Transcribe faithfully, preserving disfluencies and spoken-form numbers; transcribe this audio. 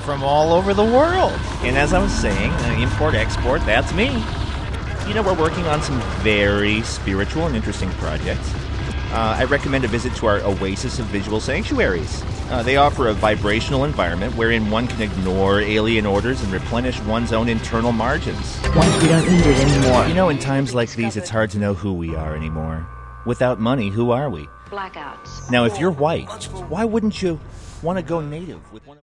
from all over the world. And as I was saying, uh, import-export, that's me. You know, we're working on some very spiritual and interesting projects. Uh, I recommend a visit to our Oasis of Visual Sanctuaries. Uh, they offer a vibrational environment wherein one can ignore alien orders and replenish one's own internal margins. Once we don't need it anymore. You know, in times like these, it's hard to know who we are anymore. Without money, who are we? Blackouts. Now, if you're white, why wouldn't you want to go native with one of